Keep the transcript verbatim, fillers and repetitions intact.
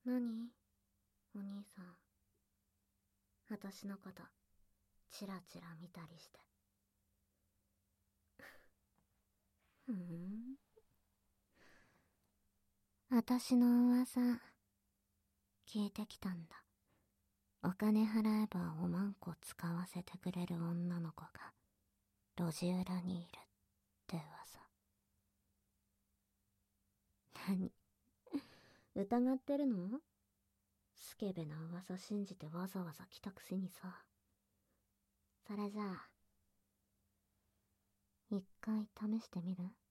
何お兄さん。私のことチラチラ見たりして。ふん。私の噂聞いてきたんだ。お金払えばおまんこ使わせてくれる女の子が路地裏にいるって噂。何、疑ってるの？スケベな噂信じてわざわざ来たくせにさ。それじゃあ一回試してみる？